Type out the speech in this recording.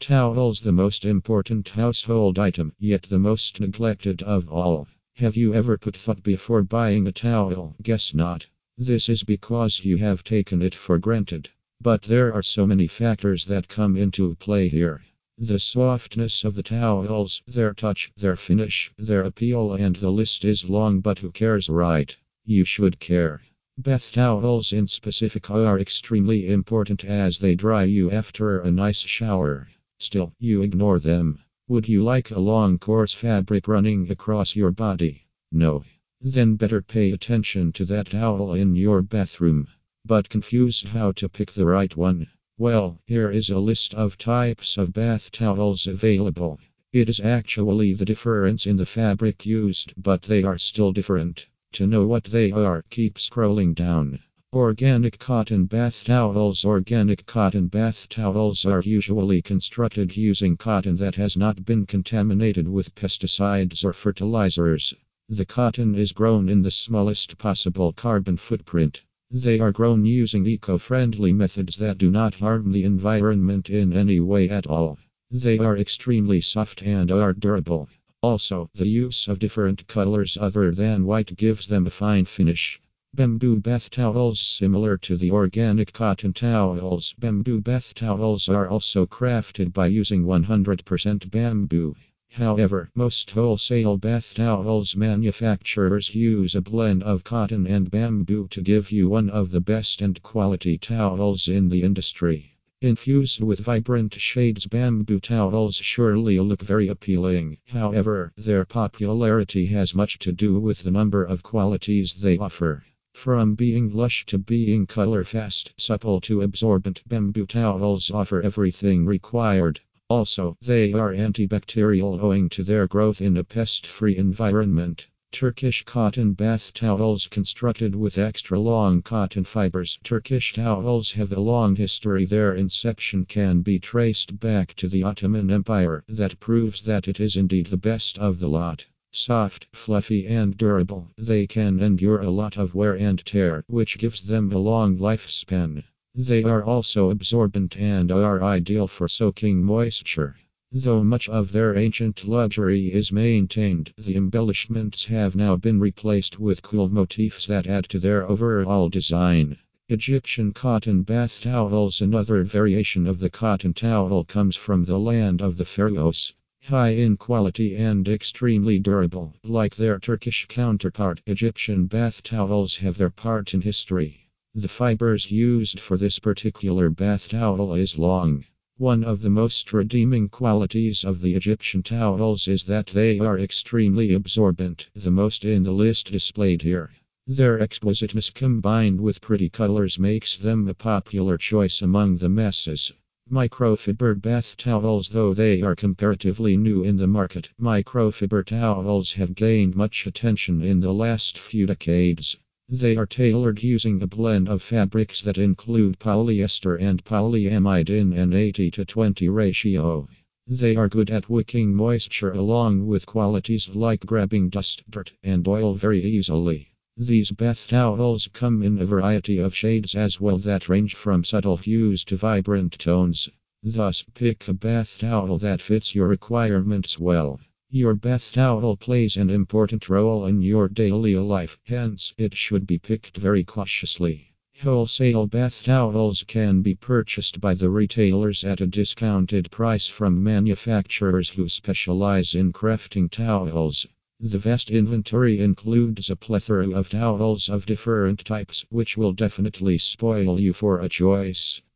Towels, the most important household item, yet the most neglected of all. Have you ever put thought before buying a towel? Guess not. This is because you have taken it for granted. But there are so many factors that come into play here. The softness of the towels, their touch, their finish, their appeal, and the list is long, but who cares, right? You should care. Bath towels in specific are extremely important as they dry you after a nice shower. Still, you ignore them. Would you like a long coarse fabric running across your body? No. Then better pay attention to that towel in your bathroom. But confused how to pick the right one? Well, here is a list of types of bath towels available. It is actually the difference in the fabric used, but they are still different. To know what they are, keep scrolling down. Organic cotton bath towels. Organic cotton bath towels are usually constructed using cotton that has not been contaminated with pesticides or fertilizers. The cotton is grown in the smallest possible carbon footprint. They are grown using eco-friendly methods that do not harm the environment in any way at all. They are extremely soft and are durable. Also, the use of different colors other than white gives them a fine finish. Bamboo bath towels. Similar to the organic cotton towels, bamboo bath towels are also crafted by using 100% bamboo. However, most wholesale bath towels manufacturers use a blend of cotton and bamboo to give you one of the best and quality towels in the industry. Infused with vibrant shades, bamboo towels surely look very appealing. However, their popularity has much to do with the number of qualities they offer. From being lush to being color fast, supple to absorbent, bamboo towels offer everything required. Also, they are antibacterial owing to their growth in a pest-free environment. Turkish cotton bath towels constructed with extra long cotton fibers. Turkish towels have a long history. Their inception can be traced back to the Ottoman Empire. That proves that it is indeed the best of the lot. Soft, fluffy, and durable, they can endure a lot of wear and tear, which gives them a long lifespan. They are also absorbent and are ideal for soaking moisture. Though much of their ancient luxury is maintained, the embellishments have now been replaced with cool motifs that add to their overall design. Egyptian cotton bath towels. Another variation of the cotton towel comes from the land of the pharaohs. High in quality and extremely durable, like their Turkish counterpart, Egyptian bath towels have their part in history. The fibers used for this particular bath towel is long. One of the most redeeming qualities of the Egyptian towels is that they are extremely absorbent, the most in the list displayed here. Their exquisiteness combined with pretty colors makes them a popular choice among the masses. Microfiber bath towels. Though they are comparatively new in the market, microfiber towels have gained much attention in the last few decades. They are tailored using a blend of fabrics that include polyester and polyamide in an 80-20 ratio. They are good at wicking moisture along with qualities like grabbing dust, dirt, and oil very easily. These bath towels come in a variety of shades as well that range from subtle hues to vibrant tones. Thus, pick a bath towel that fits your requirements well. Your bath towel plays an important role in your daily life, hence, it should be picked very cautiously. Wholesale bath towels can be purchased by the retailers at a discounted price from manufacturers who specialize in crafting towels. The vast inventory includes a plethora of towels of different types, which will definitely spoil you for a choice.